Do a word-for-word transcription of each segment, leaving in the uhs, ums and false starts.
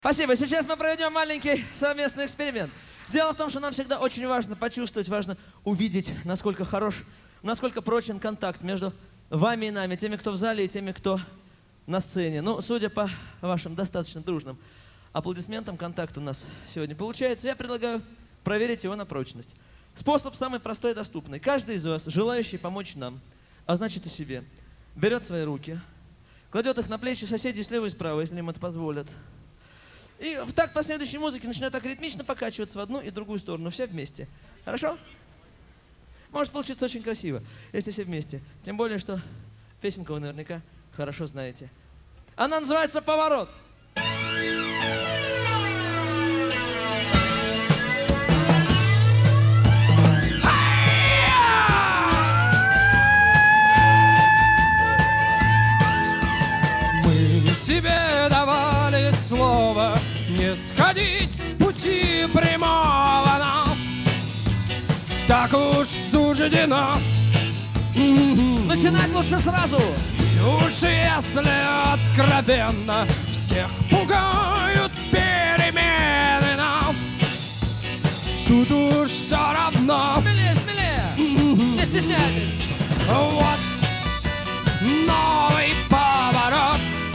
Спасибо. Сейчас мы проведем маленький совместный эксперимент. Дело в том, что нам всегда очень важно почувствовать, важно увидеть, насколько хорош, насколько прочен контакт между вами и нами, теми, кто в зале, и теми, кто на сцене. Ну, судя по вашим достаточно дружным аплодисментам, контакт у нас сегодня получается. Я предлагаю проверить его на прочность. Способ самый простой и доступный. Каждый из вас, желающий помочь нам, а значит и себе, берет свои руки, кладет их на плечи соседей слева и справа, если им это позволят. И в такт последующей музыки начинает так ритмично покачиваться в одну и другую сторону. Все вместе. Хорошо? Может получиться очень красиво, если все вместе. Тем более, что песенку вы наверняка хорошо знаете. Она называется «Поворот». Мы себе давали слово не сходить с пути прямого нам. Так уж суждено. Начинать лучше сразу. Лучше, если откровенно всех пугают перемены нам. Тут уж все равно. Смелее, смелее. Не стесняйтесь. Вот новый поворот,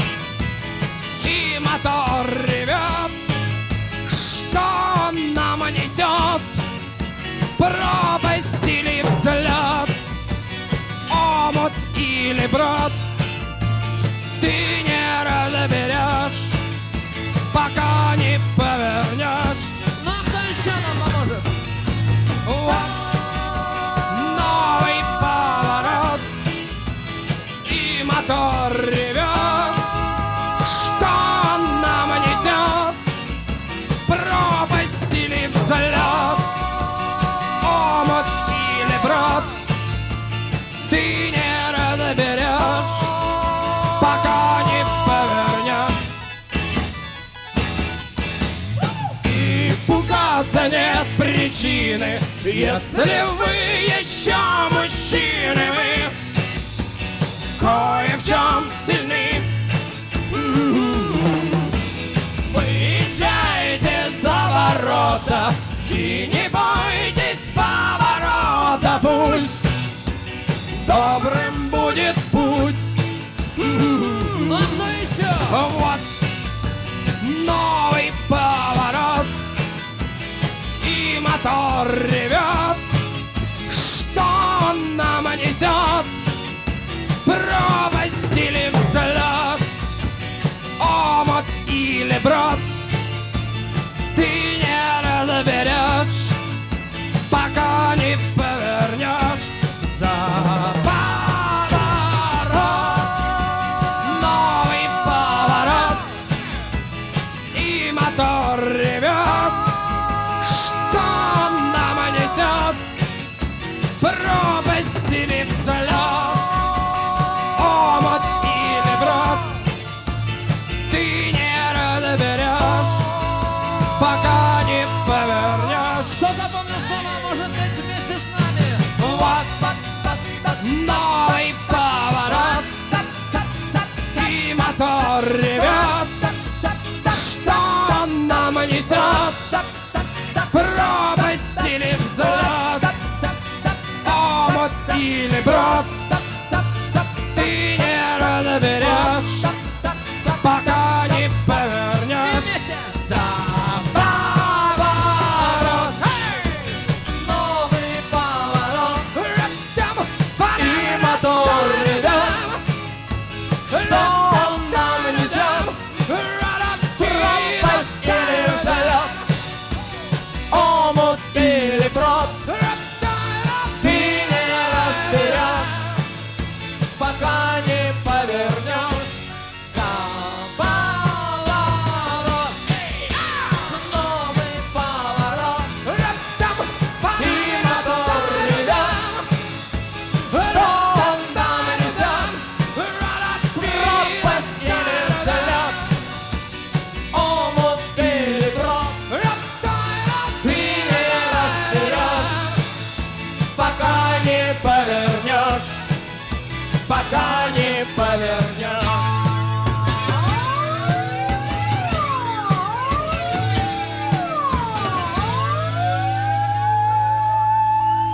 и мотор ревет. Что нам несет? Пропасть или взлет? Омут или брод? Ты не разберешь, пока не повернешь. Ну а кто еще нам поможет? Вот новый поворот, и мотор ревет. Что нам несет? Пропасть или взлет? Омут или брод? Ты не разберешь, пока не повернешь. И пугаться нет причины, если вы еще мужчины. Вы кое в чем сильны. Выезжайте за ворота и не бойтесь поворота. Пусть добрым будет путь. Ну а кто еще? Вот новый поворот, и мотор ревет. Что нам несет? Пропасть или взлет? Омут или брод? Ты не разберешь, пока не повернешь за поворот. Новый поворот, и мотор ревет. Что нам несет? Пропасть или взлет? Омут или брод? Ты не разберешь, пока не повернешь. Кто запомнил слова, может быть вместе с нами. Вот, вот, вот, вот новый поворот, и мотор ревет. Что нам несет?